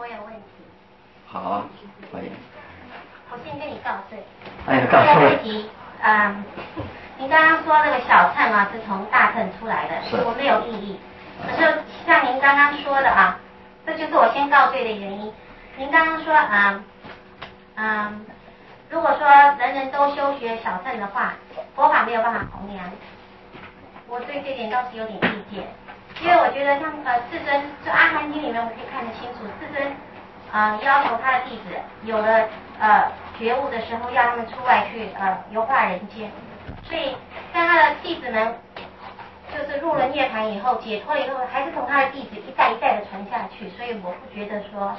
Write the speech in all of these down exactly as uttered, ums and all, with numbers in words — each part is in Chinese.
我有问题。 好啊，欢迎。 我先跟你告罪。 哎呀，告诉我。 问题，嗯，您刚刚说那个小乘啊是从大乘出来的， 是我没有异议。可是像您刚刚说的啊，这就是我先告罪的原因。您刚刚说啊，嗯，如果说人人都修学小乘的话，佛法没有办法弘扬。我对这点倒是有点意见，因为我觉得像呃世尊，就阿含经里面我们可以看得清楚，世尊啊、呃、要求他的弟子有了呃觉悟的时候，要他们出来去呃游化人间，所以在他的弟子们就是入了涅槃以后，解脱了以后，还是从他的弟子一代一代的传下去，所以我不觉得说。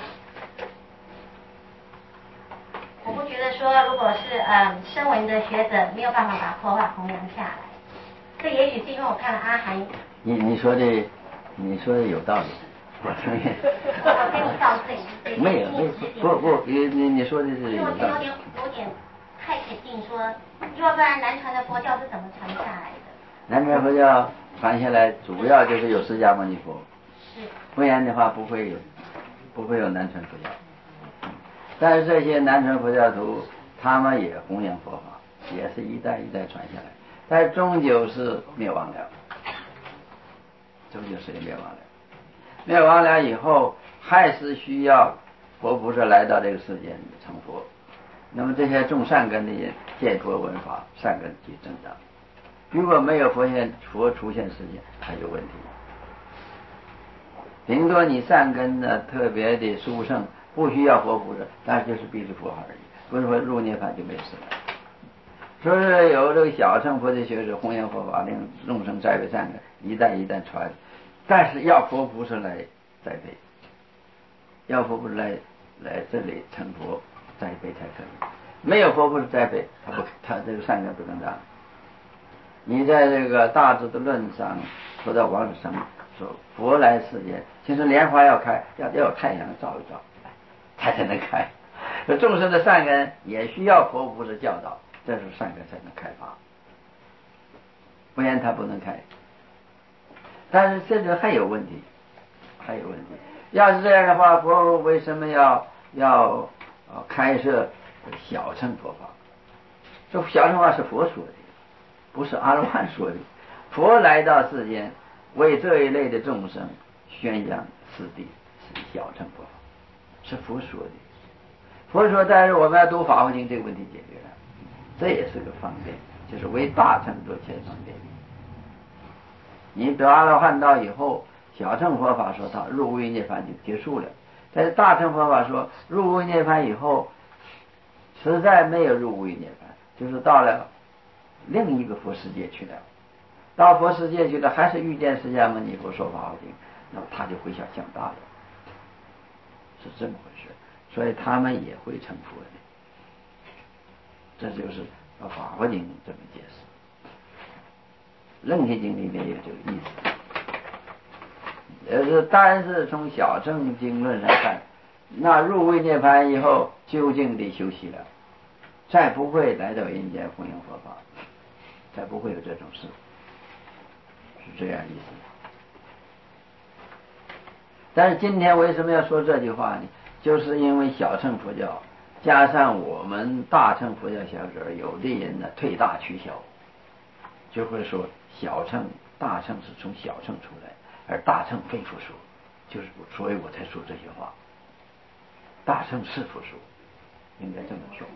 我不觉得说，如果是嗯声闻的学者没有办法把佛法弘扬下来，这也许是因为我看了阿含。 你你说的，你说的有道理，我承认。 我跟你告罪。 没有，没有，不不，你你你说的是有道理。 因为我觉得有点有点太肯定说，要不然南传的佛教是怎么传下来的？ 南传佛教传下来，主要就是有释迦牟尼佛。 是。 不然的话，不会有，不会有南传佛教。但是这些南传佛教徒，他们也弘扬佛法，也是一代一代传下来，但终究是灭亡了，终究是灭亡了。灭亡了以后，还是需要佛菩萨来到这个世间成佛。那么这些种善根的人，见佛闻法，善根即增长。如果没有佛现佛出现世间，还有问题。顶多你善根呢特别的殊胜，不需要佛菩萨，但是就是必是佛而已，不是说入涅槃就没事了。所以有这个小乘佛的学者弘扬佛法，令众生栽培善根，一代一代传，但是要佛菩萨来栽培，要佛菩萨来来这里成佛栽培才可以。没有佛菩萨栽培，他不他这个善根不能长。你在这个大智的论上说到王子生说佛来世间，其实莲花要开，要要有太阳照一照，它才能开。众生的善根也需要佛菩萨教导，这时候善根才能开发，不然它不能开。但是这个还有问题，还有问题。要是这样的话，佛为什么要要开设小乘佛法？这小乘法是佛说的，不是阿罗汉说的。佛来到世间，为这一类的众生宣扬此地是小乘佛法，是佛说的。佛说，但是我们要读法华经，这个问题解决了，这也是个方便，就是为大乘做前方便。你得阿罗汉道以后，小乘佛法说到入无余涅槃就结束了，但是大乘佛法说入无余涅槃以后，实在没有入无余涅槃，就是到了另一个佛世界去了。到佛世界去了，还是遇见释迦牟尼佛说法华经，那么他就回向向大了，是这么回事。所以他们也会成佛的，这就是法华经这么解释。楞严经里面有这个意思，也是单是从小乘经论上看，那入位涅槃以后究竟的休息了，再不会来到人间弘扬佛法，再不会有这种事，是这样意思。但是今天为什么要说这句话呢？就是因为小乘佛教加上我们大乘佛教小者，有的人呢退大取小，就会说小乘大乘是从小乘出来，而大乘非佛说，就是所以我才说这些话。大乘是佛说，应该这么说。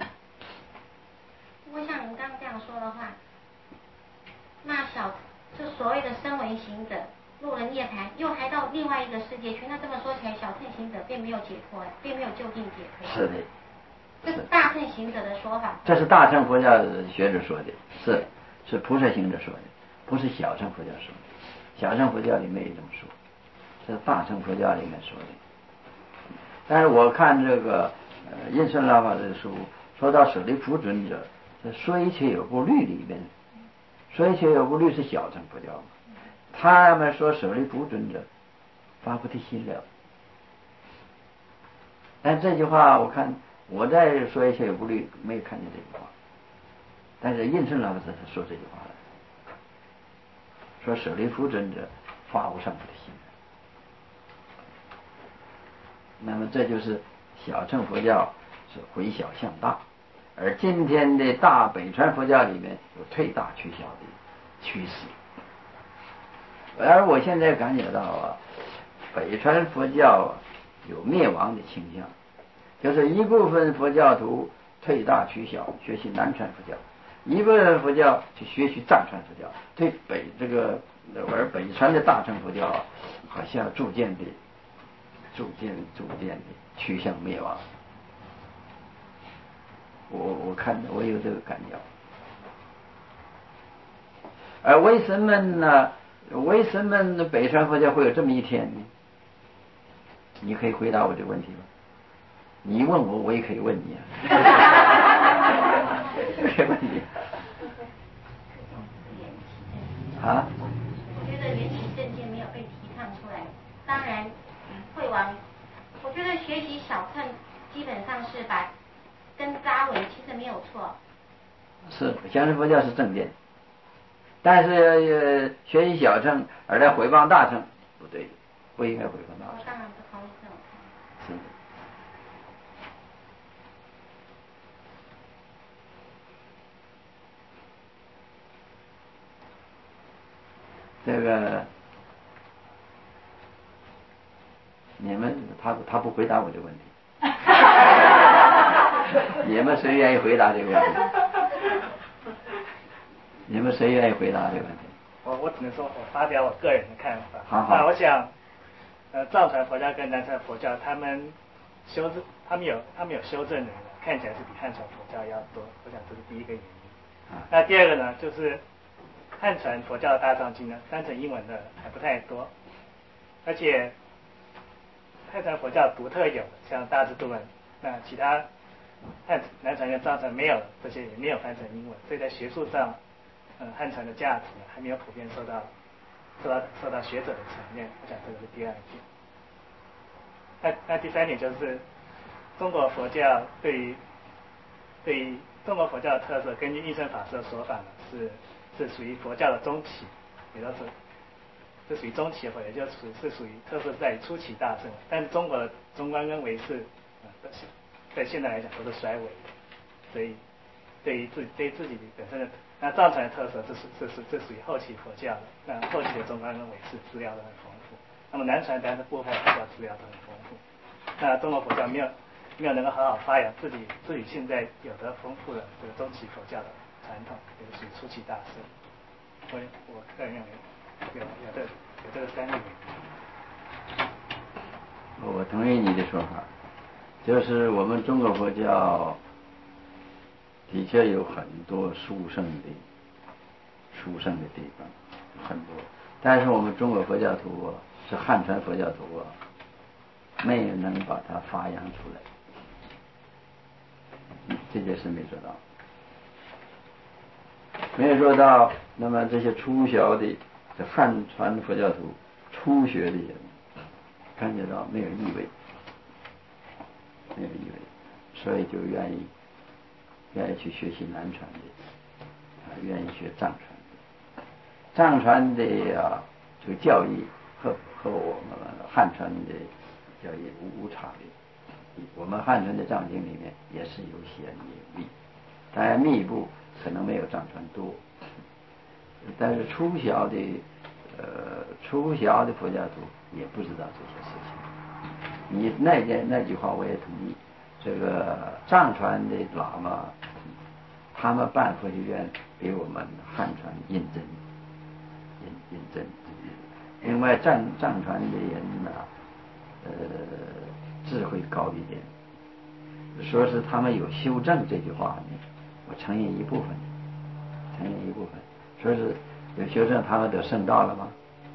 如果像您刚刚这样说的话，那小就所谓的声闻行者入了涅槃，又还到另外一个世界去，那这么说起来，小乘行者并没有解脱，并没有就近解脱。 是的， 这是大乘行者的说法。 这是大乘佛教学者说的，是是菩萨行者说的，不是小乘佛教说的。小乘佛教里没有这么说，这是大乘佛教里面说的。但是我看这个呃印顺老法的书，说到舍利弗尊者，这说一切有部律里面，说一切有部律是小乘佛教嘛，他们说舍利弗尊者发菩提心了。但这句话我看我在说一切有部律没有看见这句话，但是印顺老法师说这句话了，说舍利弗尊者发无上菩提心。 那么这就是小乘佛教是回小向大，而今天的大北传佛教里面有退大取小的趋势。而我现在感觉到啊，北传佛教啊有灭亡的倾向，就是一部分佛教徒退大取小，学习南传佛教；一部分佛教去学习藏传佛教，对北这个而北传的大乘佛教啊，好像逐渐的、逐渐、逐渐的趋向灭亡。我我看我有这个感觉。而为什么呢？为什么北传佛教会有这么一天呢？你可以回答我这个问题吗？你问我，我也可以问你啊。可以问你啊？ 我觉得缘起正见没有被提倡出来，当然会往。我觉得学习小乘基本上是把根扎稳，其实没有错。 是小乘佛教是正见，但是、呃、学习小乘而来毁谤大乘，不对，不应该毁谤大乘。 我当然不同意这种看法。 是的。这个你们他他不回答我这个问题。你们谁愿意回答这个问题？你们谁愿意回答这个问题？ 我我只能说我发表我个人的看法。 好好。 那我想，呃，藏传佛教跟南传佛教，他们修正，他们有他们有修正的人，看起来是比汉传佛教要多。我想这是第一个原因。啊、那第二个呢，就是汉传佛教的大藏经呢，翻成英文的还不太多，而且汉传佛教独特有的，像大智度论，那其他汉南传跟藏传没有这些，也没有翻成英文，所以在学术上，呃，汉传的价值呢还没有普遍受到受到受到学者的承认。我想这个是第二点。那那第三点就是中国佛教对于对于中国佛教的特色，根据应生法师的说法呢，是是属于佛教的中期，也就是是属于中期的佛教，也就是属是属于特色在于初期大乘，但是中国的中观跟唯识，呃，在现在来讲都是衰微的，所以对于自对于自己本身的那藏传的特色，这是这是这属于后期佛教的，那后期的中观跟唯识资料都很丰富，那么南传当然是部分佛教资料都很丰富，那中国佛教没有没有能够好好发扬自己自己现在有的丰富的这个中期佛教的传统，也就是初期大乘。我我个人认为有有这有这个三个原因。 我同意你的说法，就是我们中国佛教的确有很多殊胜的殊胜的地方，很多，但是我们中国佛教徒啊，是汉传佛教徒啊，没有能把它发扬出来。这件事没做到，没有做到。那么这些初小的这汉传佛教徒、初学的人，感觉到没有意味，没有意味，所以就愿意愿意去学习南传的，啊，愿意学藏传的。藏传的啊，这个教义和和我们汉传的教义无无差别。我们汉传的藏经里面也是有显有密，当然密布可能没有藏传多，但是初小的呃初小的佛教徒也不知道这些事情。你那件那句话我也同意，这个藏传的喇嘛，他们办佛学院比我们汉传认真，认认真。另外藏藏传的人呢，呃。智慧高一点，说是他们有修正这句话呢，我承认一部分，承认一部分，说是有修正，他们得圣道了吗？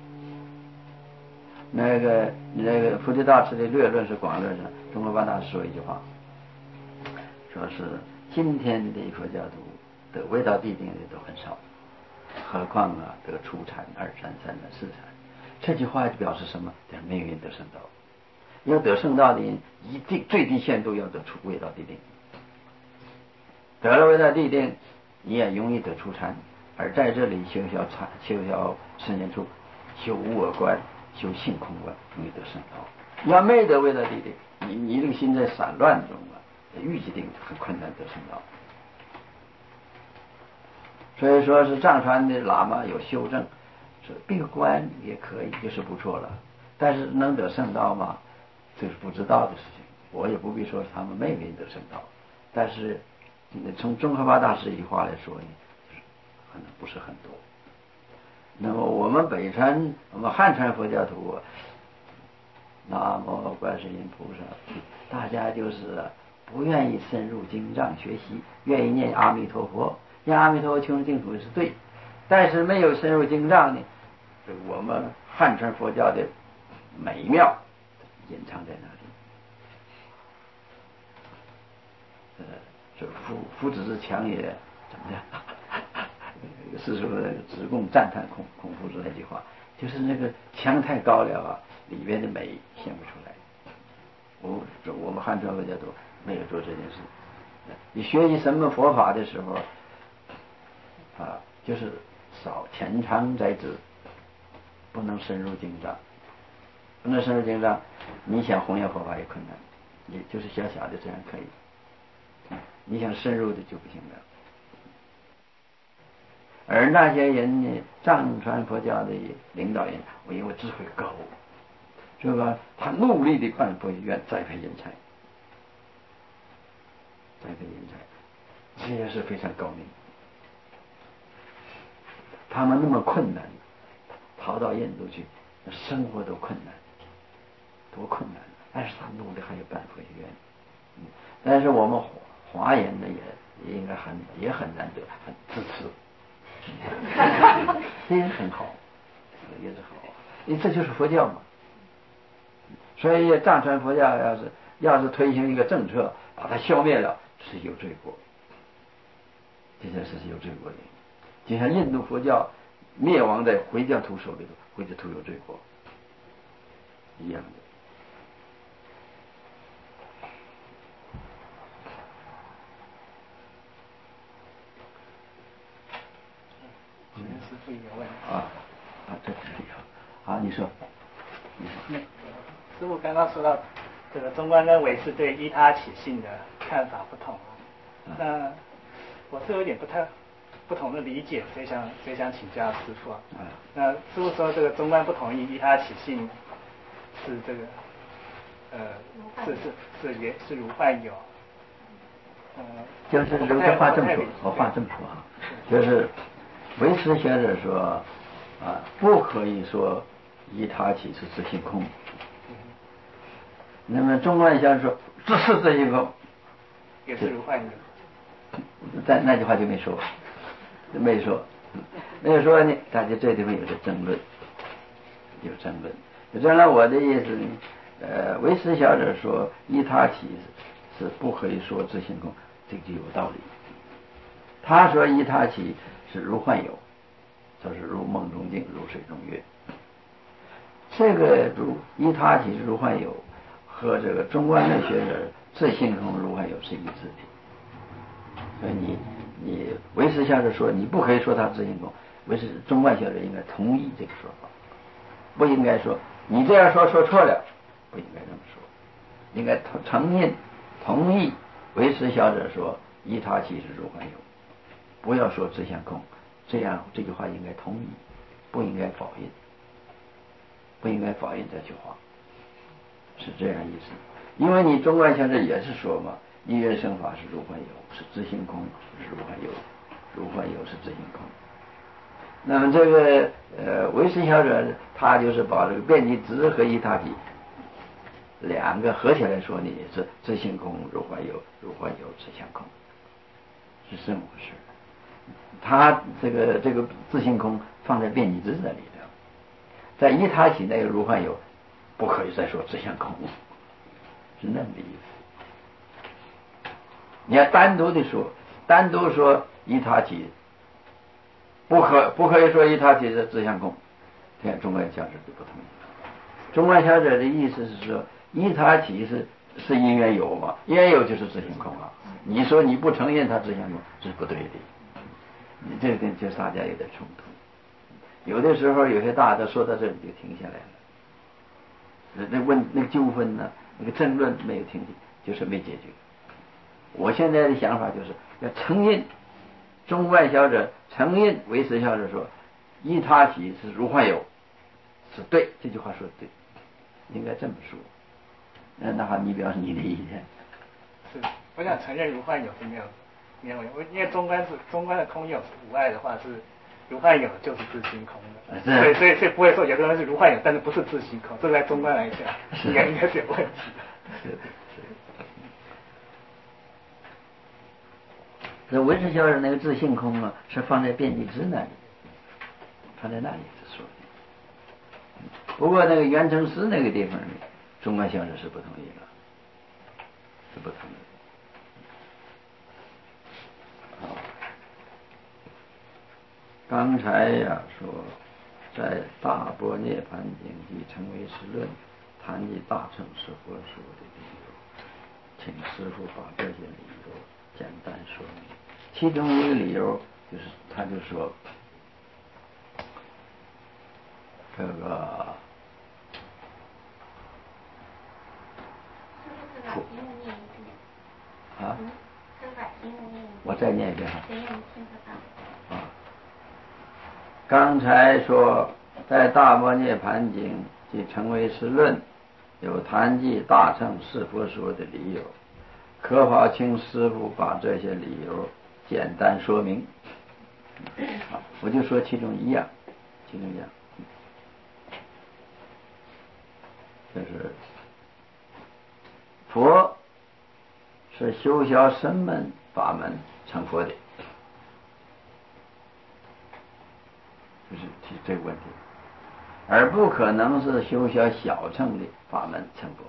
那个那个菩提大师的略论是广论上，中国八大师说一句话，说是今天的佛教徒得未到地定的都很少，何况啊得初禅、二禅、三禅、四禅，这句话表示什么？就是没有人得圣道。要得圣道的人，一定最低限度要得出未到地定。得了未到地定，你也容易得出禅。而在这里修小禅，修小十年处，修无我观，修性空观，容易得圣道。要没得未到地定，你你你这个心在散乱中啊，预计定很困难得成道。所以说是藏传的喇嘛有修正，说闭关也可以，就是不错了。但是能得圣道吗？这是不知道的事情。我也不必说他们没没得圣道，但是从宗喀巴大师一句话来说呢，就是可能不是很多。那么我们北传，我们汉传佛教徒，南无观世音菩萨，大家就是不愿意深入经藏学习，愿意念阿弥陀佛，念阿弥陀佛求生净土是对，但是没有深入经藏呢，我们汉传佛教的美妙隐藏在那里。呃，这夫夫子之强也怎么样？是说只供赞叹孔孔夫子那句话，就是那个墙太高了啊，里边的美显不出来。我我们汉传佛教都没有做这件事。你学习什么佛法的时候啊，就是少浅尝辄止，不能深入经藏，不能深入经藏，你想弘扬佛法也困难，也就是小小的这样可以。你想深入的就不行了。而那些人呢，藏传佛教的领导人，我因为智慧高，是吧？他努力的办佛学院，栽培人才，栽培人才，这也是非常高明。他们那么困难，逃到印度去，生活都困难，多困难！但是他努力还要办佛学院，嗯，但是我们华人呢，也也应该很也很难得，很支持，这也很好，也是好，因为这就是佛教嘛。所以藏传佛教要是要是推行一个政策，把它消灭了，是有罪过，这件事是有罪过的。就像印度佛教灭亡在回教徒手里头，回教徒有罪过一样的。 请问师父一个问题啊啊，这这里好，你说。 那师父刚刚说到这个中观跟唯识对依他起信的看法不同啊，那我是有点不太不同的理解，所以想所以想请教师父啊。那师父说这个中观不同意依他起信是这个呃是是是原是如幻有。呃， 就是这个话这么说，我话这么说啊，就是唯识学者说啊，不可以说依他起是自性空。那么中观学者说这是自性空， 也是如幻有。 但那句话就没说，没说，没有说呢，大家这地方有个争论，有争论。争论我的意思呢，呃，唯识学者说依他起是不可以说自性空，这个就有道理。他说依他起是如幻有，就是如梦中镜，如水中月。这个如依他起是如幻有，和这个中观的学者自性空如幻有是一致的。所以你你唯识学者说你不可以说他自性空，唯识中观学者应该同意这个说法，不应该说你这样说说错了，不应该这么说，应该承认同意唯识学者说依他起是如幻有，不要说自相空，这样这句话应该同意，不应该否认，不应该否认这句话，是这样意思。因为你中观学者也是说嘛，一元生法是如幻有，是自性空，是如幻有，如幻有是自性空。那么这个呃唯识学者他就是把这个遍计执和依他起两个合起来说呢，是自性空如幻有，如幻有自相空，是这么回事。他这个这个自性空放在遍计执那里的，在依他起那个如幻有，不可以再说自相空，是那么的意思。你要单独的说，单独说依他起，不可不可以说依他起是自相空，这样中观学者就不同意。中观学者的意思是说，依他起是是因缘有嘛，因缘有就是自性空啊。你说你不承认它自相空是不对的，你这个就大家有点冲突。有的时候有些大的说到这里就停下来了，那问那个纠纷呢， 那个争论没有停止，就是没解决。我现在的想法就是要承认中外学者承认唯识学者说一他起是如幻有是对，这句话说的对，应该这么说。那那好，你表示你的意见。 是，我想承认如幻有是没有没有，因为中观是中观的空有无碍的话是如幻有就是自性空的，所以所以所以不会说有的人是如幻有，但是不是自性空，这在中观来讲应该应该是有问题的。 是的，是的。这唯识学者那个自性空啊，是放在辩机支那里，放在那里是说的。不过那个圆成师那个地方呢，中观学者是不同意的，是不同意的。好，刚才呀说，在大般涅盘经及成唯识论谈及大乘是佛说的理由，请师父把这些理由简单说明。其中一个理由就是，他就说这个啊，我再念一遍啊。刚才说在大般涅盘经及成唯识论有谈及大乘是佛说的理由，可否请师父把这些理由简单说明？好，我就说其中一样，其中一样，就是佛是修学深门法门成佛的，就是提这个问题，而不可能是修学小乘的法门成佛。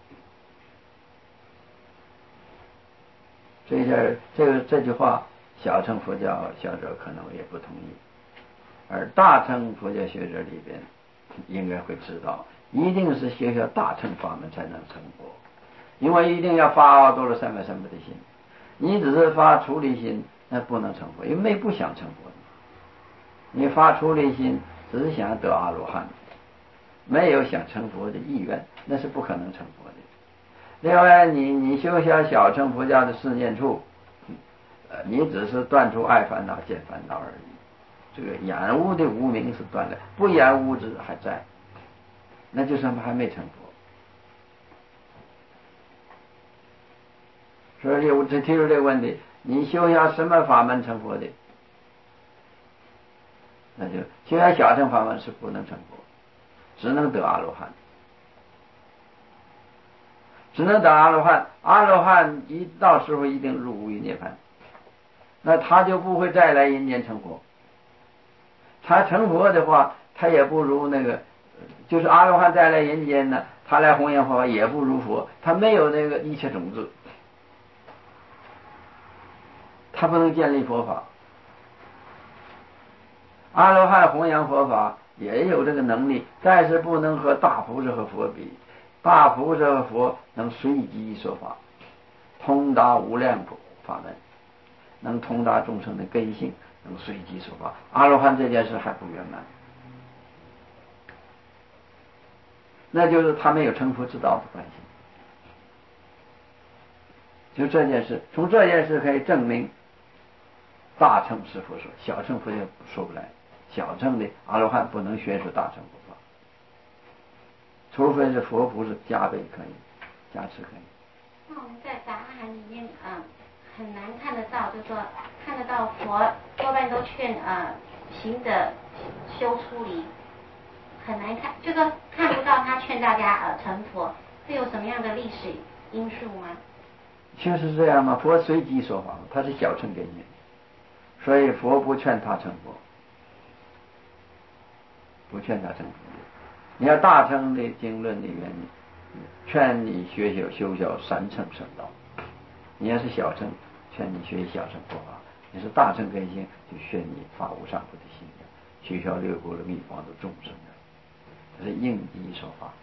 这下这个这句话，小乘佛教学者可能也不同意，而大乘佛教学者里边应该会知道，一定是学学大乘法门才能成佛，因为一定要发阿多罗三藐三菩提心，你只是发出离心，那不能成佛，因为没不想成佛的。你发出离心，只是想得阿罗汉，没有想成佛的意愿，那是不可能成佛的。另外，你你修下小乘佛教的四念处，呃，你只是断除爱烦恼、见烦恼而已。这个染污的无明是断了，不染污之还在，那就是还没成佛。所以我只提出这个问题：你修下什么法门成佛的？那就修下小乘法门是不能成佛，只能得阿罗汉。只能得阿罗汉，阿罗汉一到时候一定入无余涅槃，那他就不会再来人间成佛。他成佛的话，他也不如那个，就是阿罗汉再来人间呢，他来弘扬佛法也不如佛，他没有那个一切种子，他不能建立佛法。阿罗汉弘扬佛法也有这个能力，但是不能和大菩萨和佛比。大菩萨和佛能随机说法，通达无量法门，能通达众生的根性，能随机说法。阿罗汉这件事还不圆满，那就是他没有成佛之道的关系。就这件事，从这件事可以证明，大乘是佛说，小乘佛就说不来。小乘的阿罗汉不能学说大乘佛法，除非是佛菩萨加倍可以，加持可以。 那我们在杂含里面，嗯、呃，很难看得到，就是说看得到佛多半都劝呃行者修出离，很难看，就说看不到他劝大家呃成佛，是有什么样的历史因素吗？ 确实这样吗？佛随机说法，他是小乘根性，所以佛不劝他成佛，不劝他成佛。你要大乘的经论里面，劝你学修修修三乘圣道；你要是小乘，劝你学小乘佛法；你是大乘根性，就劝你发无上菩提心，学修六波罗蜜帮助众生的，这是应机说法。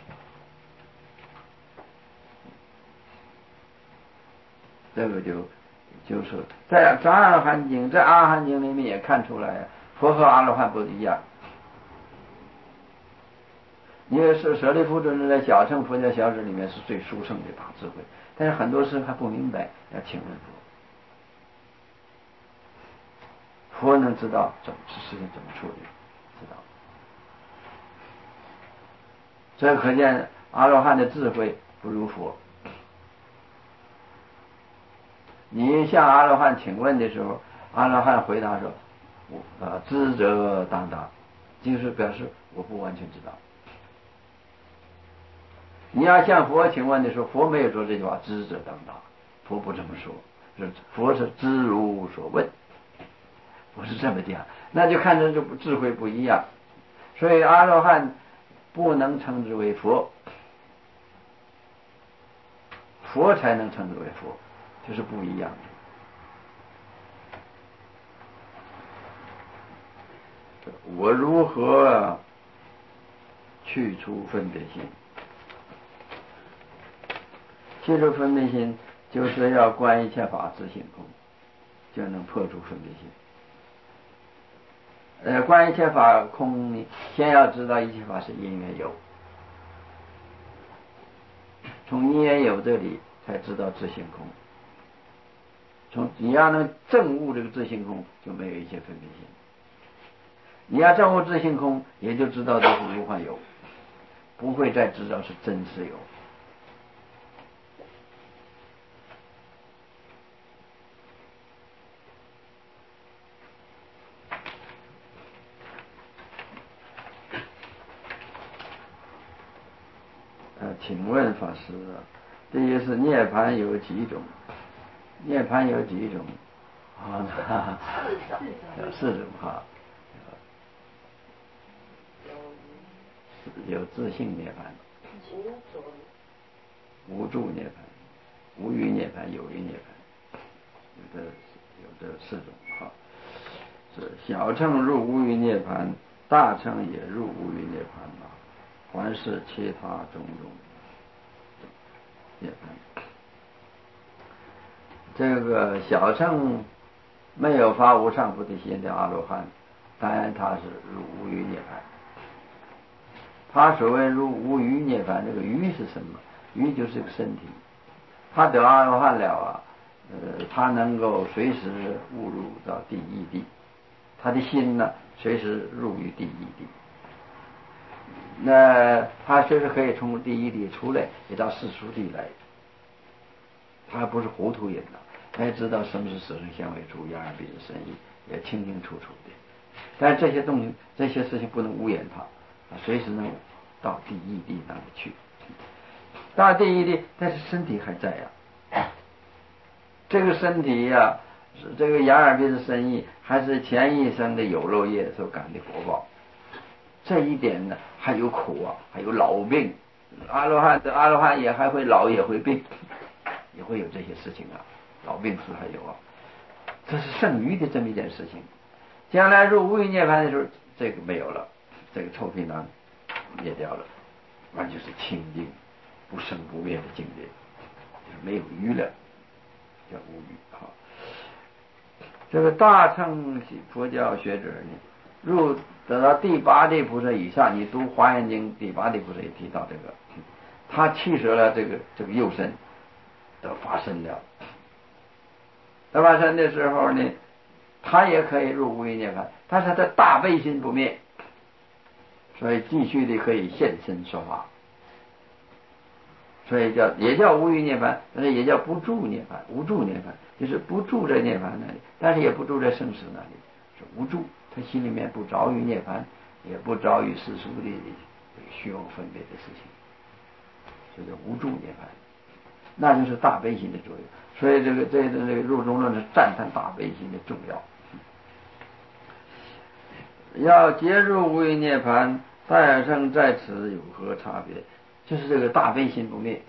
这个就就是在在阿含经，在阿含经里面也看出来，佛和阿罗汉不一样。 因为是舍利弗尊者在小乘佛教小指里面是最殊胜的大智慧，但是很多事还不明白，要请问佛，佛能知道怎么事情怎么处理，知道。这可见阿罗汉的智慧不如佛。你向阿罗汉请问的时候，阿罗汉回答说：“我呃知者当答”，就是表示我不完全知道。你要向佛请问的时候，佛没有说这句话“知者当答”，佛不这么说，是佛是知如所问，不是这么讲，那就看着就智慧不一样。所以阿罗汉不能称之为佛，佛才能称之为佛，就是不一样的。我如何去除分别心？去除分别心，就是要观一切法自性空，就能破除分别心。呃，观一切法空，先要知道一切法是因缘有，从因缘有这里才知道自性空。从你要能证悟这个自性空，就没有一切分别心。你要证悟自性空，也就知道这是如幻有，不会再知道是真实有。请问法师，第一是涅槃有几种？涅槃有几种？啊，有四种哈。有自性涅槃，无助涅槃，无余涅槃，有余涅槃，有的有这四种哈。是小乘入无余涅槃，大乘也入无余涅槃嘛，还是其他种种涅槃。这个小乘没有发无上菩提心的阿罗汉，当然他是入无余涅槃。他所谓入无余涅槃，这个余是什么？余就是个身体。他得阿罗汉了啊，呃，他能够随时误入到第一地，他的心呢，随时入于第一地。那他随时可以从第一地出来，也到世俗地来。他不是糊涂人了，他也知道什么是色声香味触眼耳鼻舌身意，也清清楚楚的。但是这些东西，这些事情不能污染他。随时能到第一地那里去，到第一地，但是身体还在呀、啊。这个身体呀、啊，这个眼耳鼻舌身意，还是前一生的有漏业所感的果报。这一点呢，还有苦啊，还有老病。阿罗汉的阿罗汉也还会老，也会病，也会有这些事情啊，老病死还有啊。这是剩余的这么一件事情。将来入无余涅槃的时候，这个没有了。这个臭皮囊灭掉了，完全是清净不生不灭的境界，就是没有余了，叫无余。好，这个大乘佛教学者呢，入得到第八地菩萨以上，你读《华严经》第八地菩萨也提到这个，他弃舍了这个这个幼身，得发身了。得发身的时候呢，他也可以入无余涅槃，但是他大悲心不灭。所以继续的可以现身说法，所以叫也叫无余涅槃，但是也叫不住涅槃。无住涅槃就是不住在涅槃那里，但是也不住在生死那里，是无住。他心里面不着于涅槃，也不着于世俗的虚妄分别的事情，所以叫无住涅槃。那就是大悲心的作用。所以这个这个这个入中论是赞叹大悲心的重要。要结入无余涅槃，大乘在此有何差别？就是这个大悲心不灭，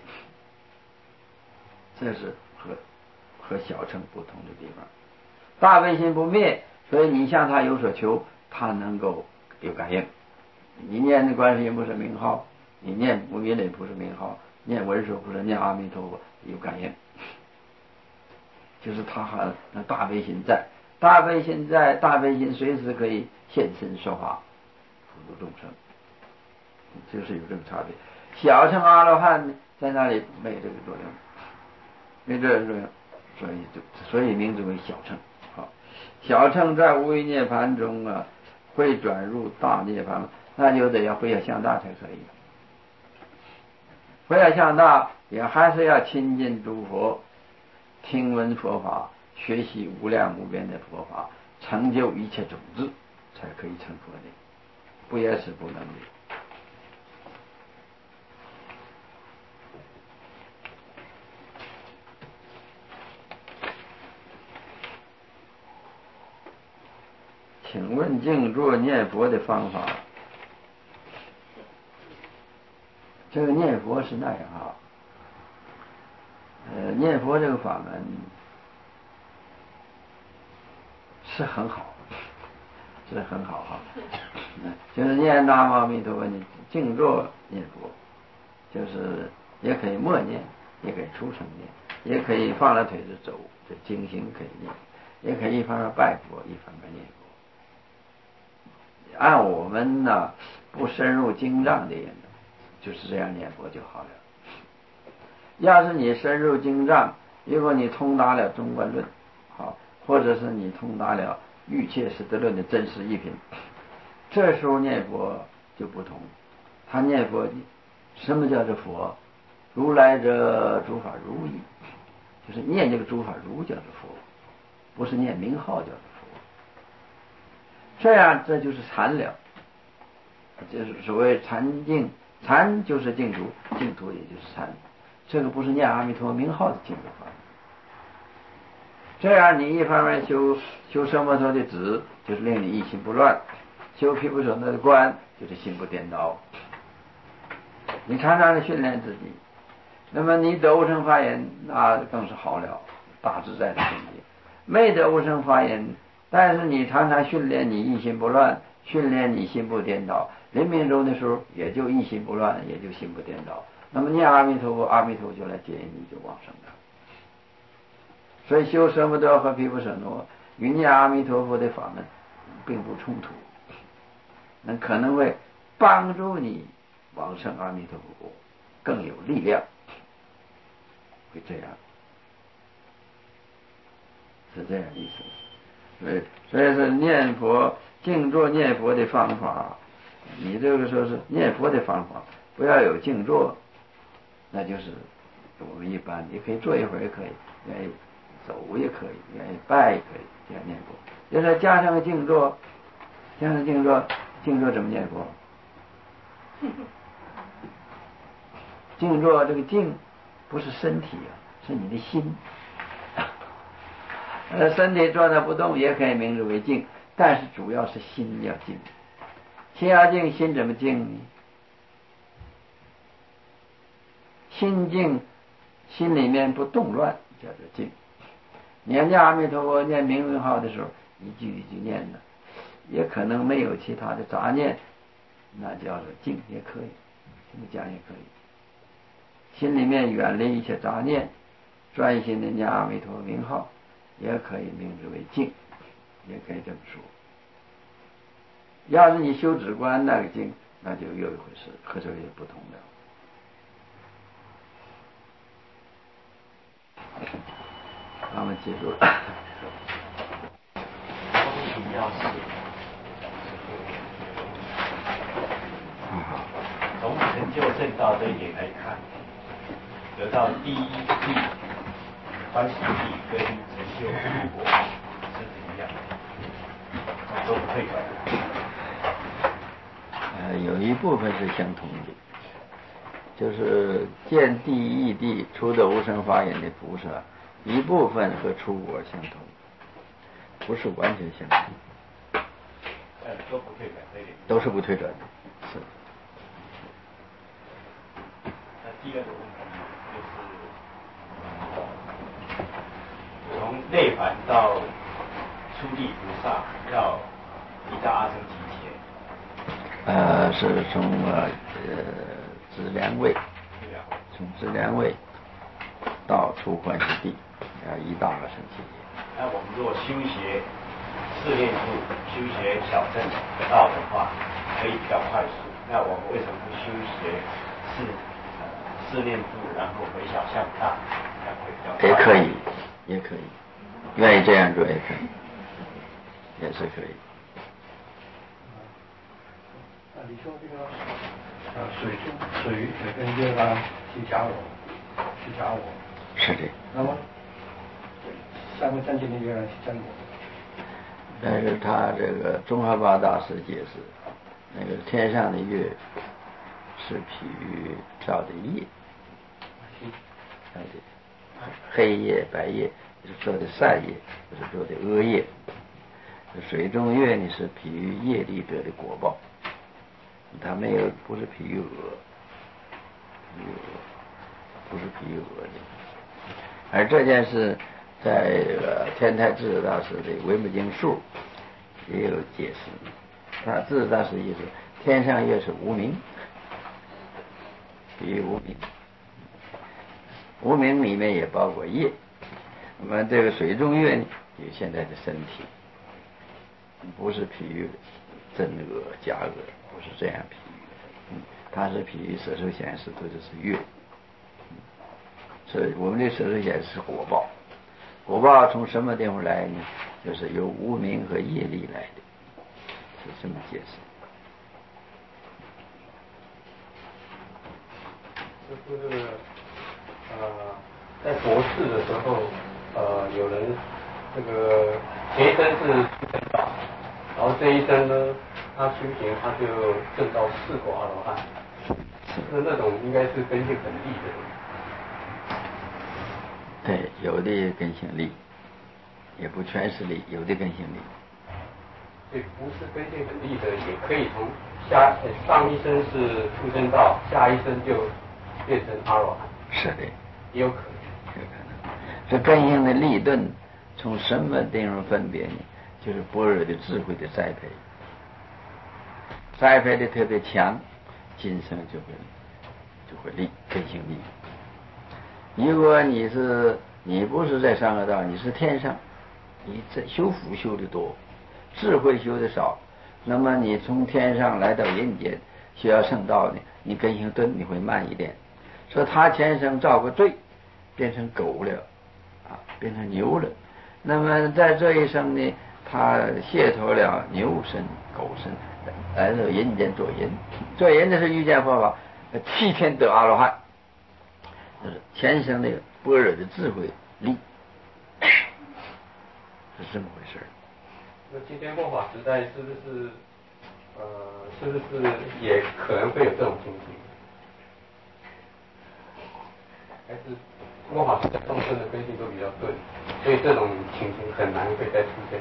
这是和和小乘不同的地方。大悲心不灭，所以你向他有所求，他能够有感应。你念的观世音菩萨名号，你念无弥勒菩萨名号，念文殊菩萨，念阿弥陀佛，有感应。就是他还那大悲心在。大悲心在，大悲心随时可以现身说法，普度众生。 就是有这个差别。小乘阿罗汉在那里没这个作用，没这个作用，所以就所以名字为小乘。好，小乘在无余涅盘中啊，会转入大涅盘，那就得要会要向大才可以。会要向大，也还是要亲近诸佛，听闻佛法，学习无量无边的佛法，成就一切种子，才可以成佛的，不也是不能的。请问静坐念佛的方法？这个念佛是那样啊，呃，念佛这个法门是很好，是很好啊，就是念南无阿弥陀佛，你静坐念佛，就是也可以默念，也可以出声念，也可以放了腿子走，这经行可以念，也可以一方面拜佛，一方面念佛。按我们呢不深入经藏的人，就是这样念佛就好了。要是你深入经藏，如果你通达了中观论，好，或者是你通达了欲切实得论的真实义品，这时候念佛就不同。他念佛，什么叫做佛？如来者诸法如意，就是念这个诸法如叫做佛，不是念名号叫做佛。这样这就是禅了，就是所谓禅净，禅就是净土，净土也就是禅。这个不是念阿弥陀名号的净土法。这样你一方面修修奢摩他的止，就是令你一心不乱；修毗婆舍那的观，就是心不颠倒。你常常的训练自己，那么你得无生法眼，那更是好了，大自在的境界。没得无生法眼，但是你常常训练你一心不乱，训练你心不颠倒，临命终的时候也就一心不乱，也就心不颠倒。那么念阿弥陀佛，阿弥陀佛就来接引你，就往生了。所以修奢摩他和毗婆舍那与念阿弥陀佛的法门并不冲突，那可能会帮助你往生阿弥陀佛国更有力量，会这样，是这样意思。所以所以是念佛静坐念佛的方法，你这个说是念佛的方法，不要有静坐，那就是我们一般你可以坐一会儿也可以，愿意走也可以，愿意拜也可以，这样念佛。就是加上静坐，加上静坐，静坐怎么念佛？静坐这个静不是身体啊，是你的心。呃，身体坐着不动也可以名字为静，但是主要是心要静。心要静，心怎么静呢？心静，心里面不动乱，叫做静。你要念阿弥陀佛念名闻号的时候，一句一句念的，也可能没有其他的杂念，那叫做静也可以，这么讲也可以。心里面远离一切杂念，专心的念阿弥陀名号，也可以名字为静，也可以这么说。要是你修止观那个静，那就又一回事，和这个也不同了。我们记住了。主要是从成就正道这一点来看，得到第一地欢喜地跟成就出国是一样的，都不退转。 呃，有一部分是相同的，就是见地义地出得无生法眼的菩萨，一部分和出国相同，不是完全相同。 呃，都不退转，这一点都是不退转的，是。 那第二个问题就是，从内凡到初地菩萨要依照阿僧祇劫。 呃，是从呃呃资粮位，从资粮位到出欢喜地，啊，一大个生气劫。 那我们如果修学四念处，修学小乘道的话，可以比较快速。 那我们为什么不修学四呃四念住，然后回小向大，这样会比较快？ 也可以，也可以，愿意这样做也可以，也是可以。 啊，你说这个呃水中水水跟月亮去夹我，去夹我。 是的。 那么三个真经的月亮去真我。 但是他这个宗喀巴大师解释，那个天上的月是譬喻造的业，造的黑夜白夜是做的善业，不是做的恶业。水中月呢是譬喻业力得的果报，它没有不是譬喻恶，不是譬喻恶的。而这件事在这个天台智大师的《维摩经述》也有解释。他智大师意思，天上月是无明，比喻无明，无明里面也包括业。那么这个水中月呢，有现在的身体，不是譬喻真恶假恶，不是这样譬喻的。嗯，它是譬喻色受显示，这就是月。所以我们的色受显示是果报。果报从什么地方来呢？就是由无明和业力来的，是这么解释。 就是呃，在博士的时候，呃，有人这个前一生是证道，然后这一生呢，他修行他就证到四果阿罗汉，是那种应该是根性很利的。 对，有的根性利，也不全是利，有的根性利。 对，不是根性很利的，也可以从下上一生是出生道，下一生就变成阿罗汉。 是的， 也有可能， 有可能。这根性的利钝，从什么地方分别呢？就是般若的智慧的栽培，栽培的特别强，今生就会就会利，根性利。如果你是你不是在上恶道，你是天上，你这修福修的多，智慧修的少，那么你从天上来到人间需要圣道呢，你根性钝，你会慢一点。说他前生造个罪，变成狗了啊，变成牛了，那么在这一生呢，他卸脱了牛身狗身，来到人间做人，做人的是遇见佛法，七天得阿罗汉。就是前生的般若的智慧力，是这么回事。 那今天末法时代是不是呃，是不是也可能会有这种情形？还是末法时代众生的根性都比较钝，所以这种情形很难会再出现。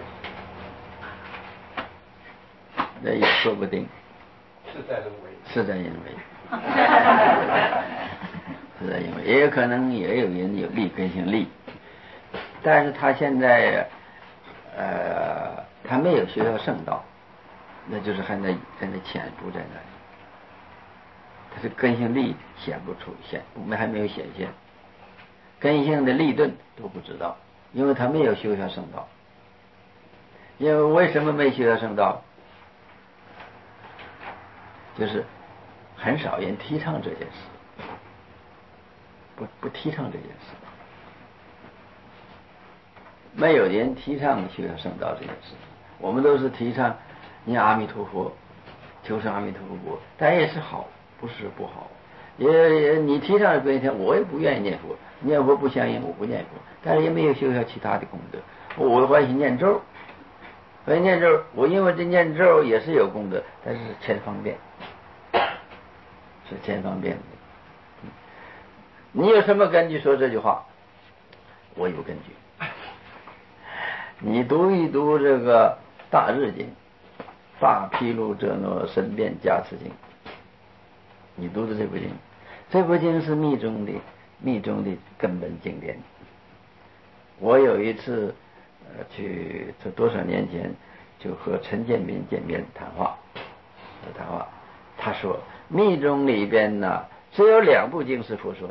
那也说不定。 事在人为。 事在人为。是的，因为也有可能也有人有利根性利，但是他现在呃他没有学到圣道，那就是还在还在潜伏在那里，他是根性利显不出现，我们还没有显现，根性的利钝都不知道，因为他没有修下圣道。因为为什么没修下圣道？就是很少人提倡这件事。不不提倡这件事，没有人提倡修下圣道这件事。我们都是提倡念阿弥陀佛，求生阿弥陀佛，但也是好，不是不好。也也你提倡别人，我也不愿意念佛，念佛不相应，我不念佛，但是也没有修下其他的功德。我欢喜念咒，欢喜念咒，我因为这念咒也是有功德，但是千方便，是千方便的。你有什么根据说这句话？我有根据。你读一读这个大日经，大毗卢遮那身辩加持经，你读的这部经，这部经是密宗的密宗的根本经典。我有一次呃去这多少年前就和陈建民见面谈话，谈话，他说密宗里边呢只有两部经是佛说的。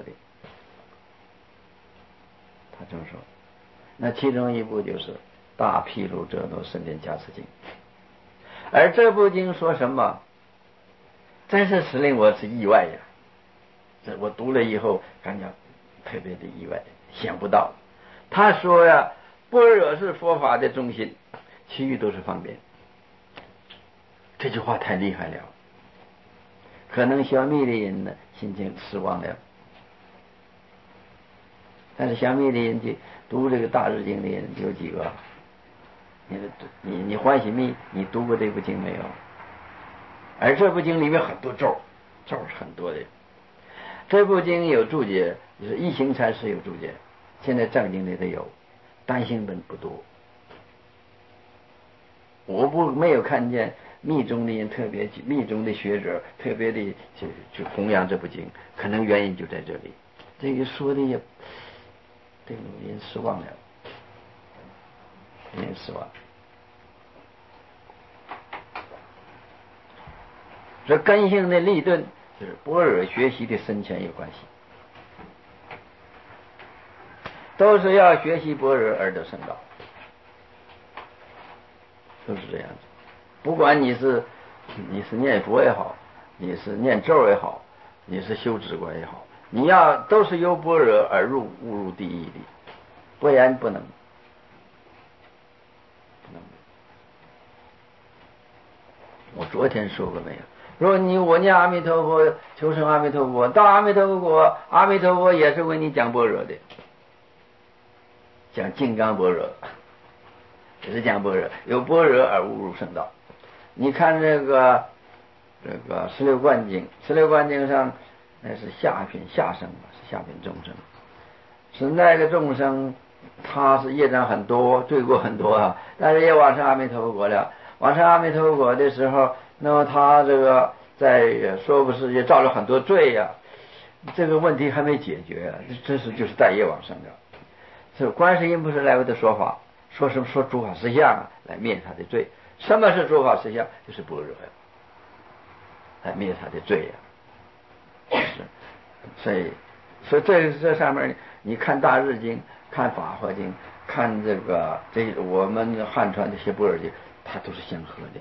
他这么说，那其中一部就是《大毗卢遮那身辩加持经》，而这部经说什么？ 真是使令我是意外呀！这我读了以后，感觉特别的意外，想不到。他说呀，般若是佛法的中心，其余都是方便。这句话太厉害了。可能小密的人呢，心情失望了。但是小密的人去读这个大日经的人有几个？你你你欢喜密，你读过这部经没有？而这部经里面很多咒，咒是很多的。这部经有注解，就是一行禅师有注解，现在正经里头有，单行本不多。我不没有看见密宗的人特别，密宗的学者特别的去去弘扬这部经，可能原因就在这里。这个说的也对人失望了，人失望。这根性的立顿，就是般若学习的深浅有关系，都是要学习般若而得圣道，都是这样子。不管你是你是念佛也好，你是念咒也好，你是修止观也好，你要都是由般若而入误入第一的，不然不能不能。我昨天说过没有？如果你我念阿弥陀佛，求生阿弥陀佛，到阿弥陀佛国，阿弥陀佛也是为你讲般若的，讲金刚般若，也是讲般若，有般若而误入圣道。你看这个这个十六观经，十六观经上那是下品下生，是下品众生，是那个众生他是业障很多，罪过很多啊，但是也往生阿弥陀佛国了。往生阿弥陀佛国的时候，那么他这个在娑婆世界造了很多罪呀、啊，这个问题还没解决啊，这是就是带业往生的。是观世音菩萨来为的说法，说什么说诸法实相啊，来灭他的罪。什么是诸法实相？就是般若呀，来灭他的罪呀。是，所以所以这这上面你看大日经，看法华经，看这个这我们汉传这些般若经，它都是相合的。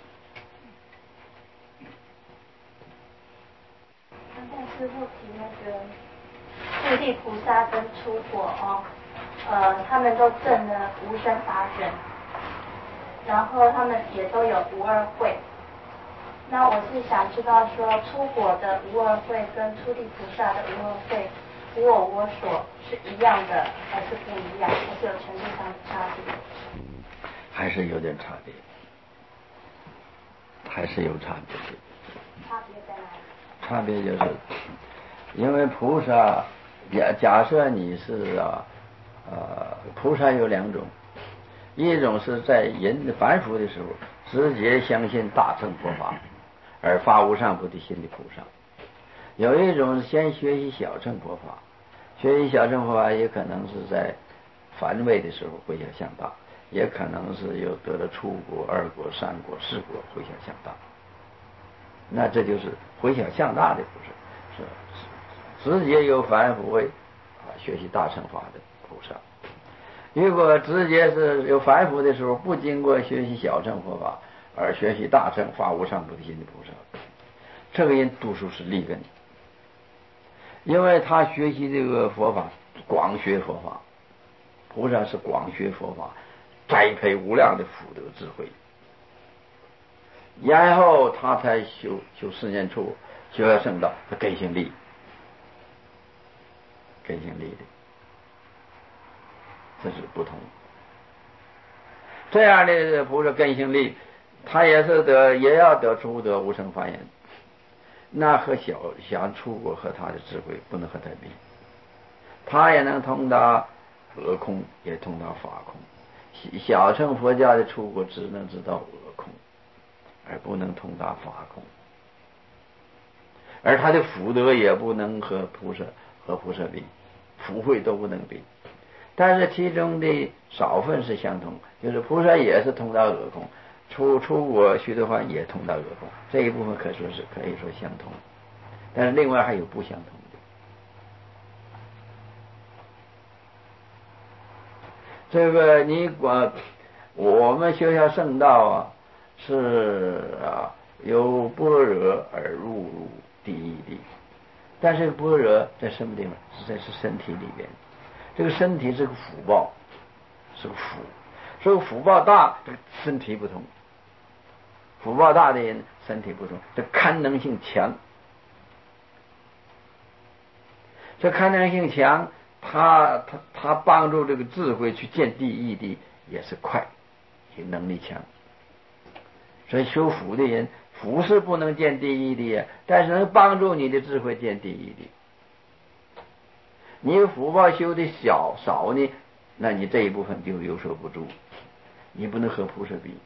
刚才师父提那个释地菩萨跟出果哦，呃，他们都证了无生法忍，然后他们也都有无二慧。那我是想知道说，出果的无二慧跟出地菩萨的无二慧，无我我所是一样的，还是不一样，还是有程度上的差别？ 还是有点差别，还是有差别的。 差别在哪里？ 差别就是，因为菩萨，假假设你是啊，呃，菩萨有两种，一种是在人凡夫的时候直接相信大乘佛法，而发无上菩提心的菩萨；有一种是先学习小乘佛法，学习小乘佛法也可能是在凡位的时候回向向大，也可能是又得了初果、二果、三果、四果回向向大。那这就是回向向大的菩萨，是直接由凡夫位啊学习大乘法的菩萨。如果直接是由凡夫的时候，不经过学习小乘佛法而学习大乘发无上菩提心的菩萨，这个人读书是利根，因为他学习这个佛法广学佛法，菩萨是广学佛法，栽培无量的福德智慧。然后他才修修四念处，修要圣道，他根性力，根性力的，这是不同。这样的菩萨根性力，他也是得也要得出得无生法眼，那和小想出国和他的智慧不能和他比，他也能通达俄空，也通达法空。小乘佛教的出国只能知道俄空，而不能通达法空，而他的福德也不能和菩萨和菩萨比，福慧都不能比。但是其中的少分是相同，就是菩萨也是通达俄空，出出国须陀洹也通达俄空，这一部分可说是可以说相同，但是另外还有不相同的。这个你管我们学校圣道啊，是啊由般若而入入第一地。但是般若在什么地方？是在是身体里边。这个身体是个福报，是个福，所以福报大，这个身体不同。福报大的人身体不同，这堪能性强。这堪能性强，他他他帮助这个智慧去见第一地也是快，也能力强。所以修福的人，福是不能见第一地，但是能帮助你的智慧见第一地。你福报修的小少呢，那你这一部分就有所不足，你不能和菩萨比。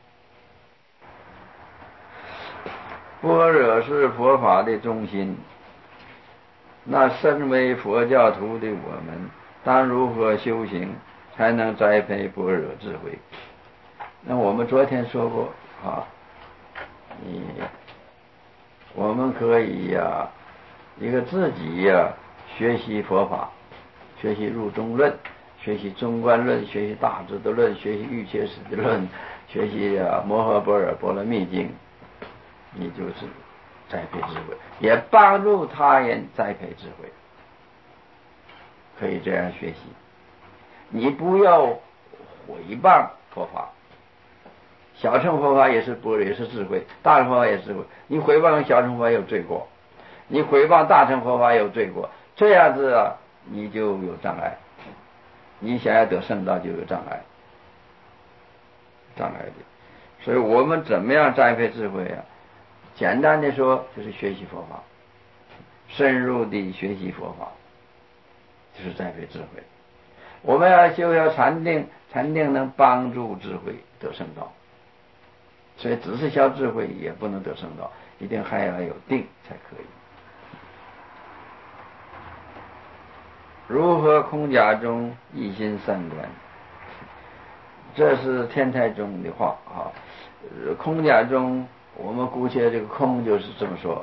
般若是佛法的中心，那身为佛教徒的我们，当如何修行才能栽培般若智慧？那我们昨天说过啊，你我们可以呀、啊，一个自己呀、啊、学习佛法，学习入中论，学习中观论，学习大智度论，学习瑜伽师地论，学习啊摩诃般若波罗蜜经，你就是栽培智慧，也帮助他人栽培智慧，可以这样学习。你不要毁谤佛法，小乘佛法也是般若，也是智慧；大乘佛法也是智慧。你毁谤小乘佛法有罪过，你毁谤大乘佛法有罪过，这样子啊，你就有障碍。你想要得圣道就有障碍，障碍的。所以我们怎么样栽培智慧啊？简单的说，就是学习佛法，深入的学习佛法，就是栽培智慧。我们要修要禅定，禅定能帮助智慧得圣道。所以只是消智慧也不能得圣道，一定还要有定才可以。如何空假中一心三观？这是天台宗的话啊。空假中，我们姑且这个空就是这么说，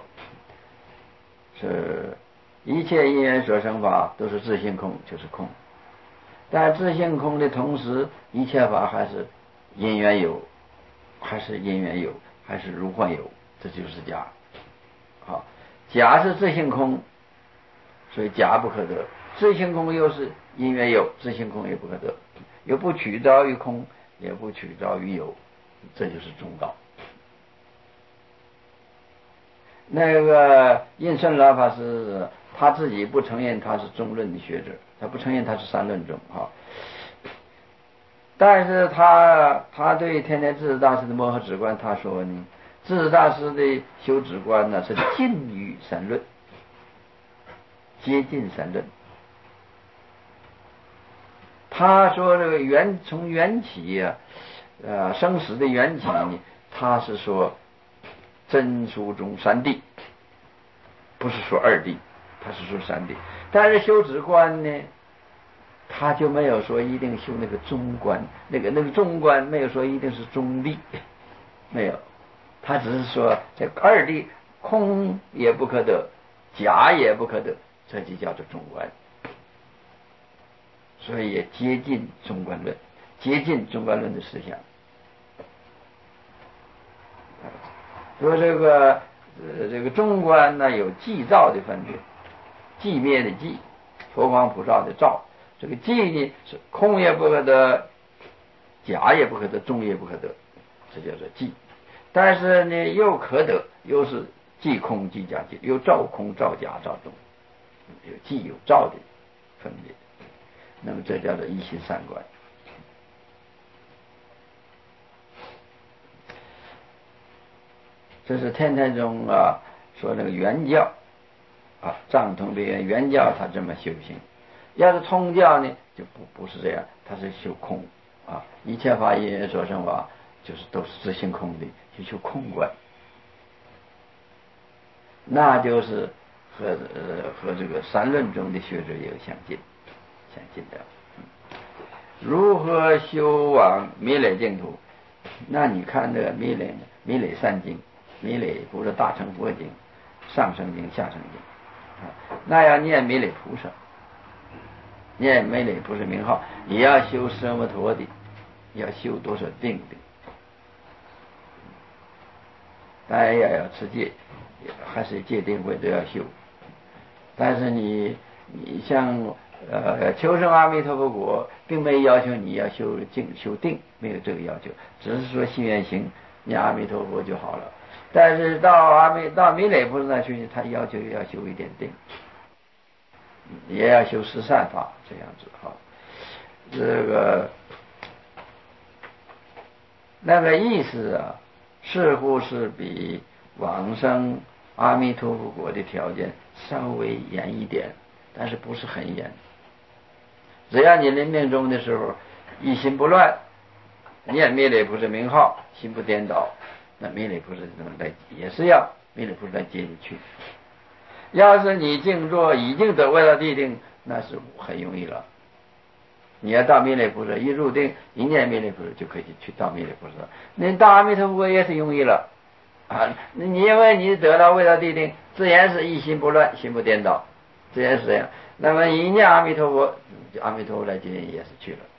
是一切因缘所生法都是自性空，就是空。但自性空的同时，一切法还是因缘有，还是因缘有，还是如幻有，这就是假。好，假是自性空，所以假不可得。自性空又是因缘有，自性空也不可得，又不取着于空，也不取着于有，这就是中道。那个印顺老法师他自己不承认他是中论的学者，他不承认他是三论中哈，但是他他对天台智大师的摩诃止观他说呢，智大师的修止观呢是近于三论，接近三论。他说这个缘从缘起啊，呃生死的缘起呢，他是说真书中三谛，不是说二谛，他是说三谛。但是修止观呢，他就没有说一定修那个中观，那个那个中观没有说一定是中谛，没有，他只是说这二谛空也不可得，假也不可得，这就叫做中观。所以也接近中观论，接近中观论的思想。说这个呃这个中观呢有寂照的分别，寂灭的寂，佛光普照的照。这个寂呢是空也不可得，假也不可得，中也不可得，这叫做寂。但是呢又可得，又是寂空寂假寂，又照空照假照中，有寂有照的分别。那么这叫做一心三观。这是天台宗啊说那个原教啊，藏通的原教他这么修行。要是通教呢就不不是这样，他是修空啊，一切法因缘所生法就是都是自性空的，就修空观，那就是和呃和这个三论中的学者也有相近相近的。如何修往弥勒净土？那你看这个弥勒弥勒三经，弥勒不是大乘佛经、上乘经、下乘经，那要念弥勒菩萨，念弥勒菩萨名号，也要修奢摩陀的，要修多少定的。 当然也要持戒，还是戒定慧都要修。但是你你像呃求生阿弥陀佛果，并没有要求你要修静修定，没有这个要求，只是说心愿行念阿弥陀佛就好了。但是到阿弥到弥勒菩萨那去，他要求要修一点定，也要修十善法这样子哈。这个那个意思啊，似乎是比往生阿弥陀佛国的条件稍微严一点，但是不是很严。只要你临命终的时候一心不乱，念弥勒菩萨名号，心不颠倒，那弥勒菩萨来也是要弥勒菩萨来接你去。要是你静坐已经得未到地定，那是很容易了。你要到弥勒菩萨一入定，一念弥勒菩萨就可以去到弥勒菩萨。你到阿弥陀佛也是容易了啊！你因为你得到未到地定，自然是一心不乱，心不颠倒，自然是这样。那么一念阿弥陀佛，阿弥陀佛来接你也是去了。